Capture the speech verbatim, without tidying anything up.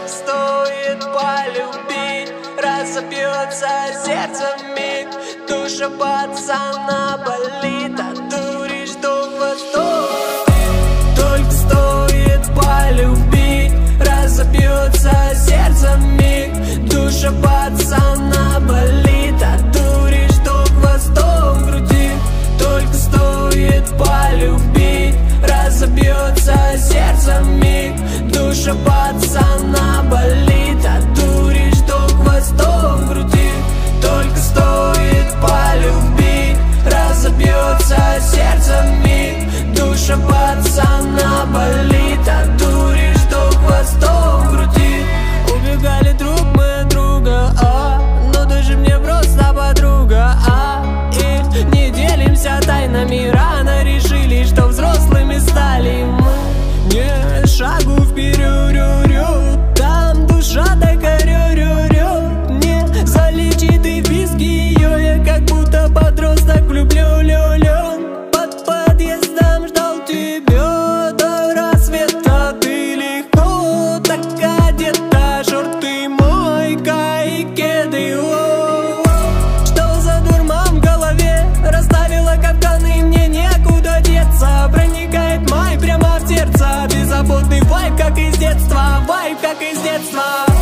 Только стоит полюбить, разобьется сердце вмиг. Душа пацана болит от дури, что хвостом крутит. Только стоит полюбить, разобьется сердце вмиг. Душа пацана болит от дури, что хвостом крутит. Только стоит полюбить, разобьется сердце вмиг. Душа пацана болит от дури, что хвостом крутит. Только стоит полюбить, разобьется сердце вмиг. Душа пацана болит от дури, что хвостом крутит. Убегали друг мы от друга, а, но ты же мне просто подруга, а. И не делимся тайнами, рано решили, что взрослыми стали мы. Не шагу вперед, там душа такая рю-рю-рю. Не залечит и виски ее, я как будто подросток влюблен. Под подъездом ждал тебя до рассвета, ты легко так одета, шорты, майка и кеды. Что за дурман в голове, расставила капканы, мне некуда деться. Проникает май прямо в сердце, беззаботный вайб, как из детства, вайб, как из детства.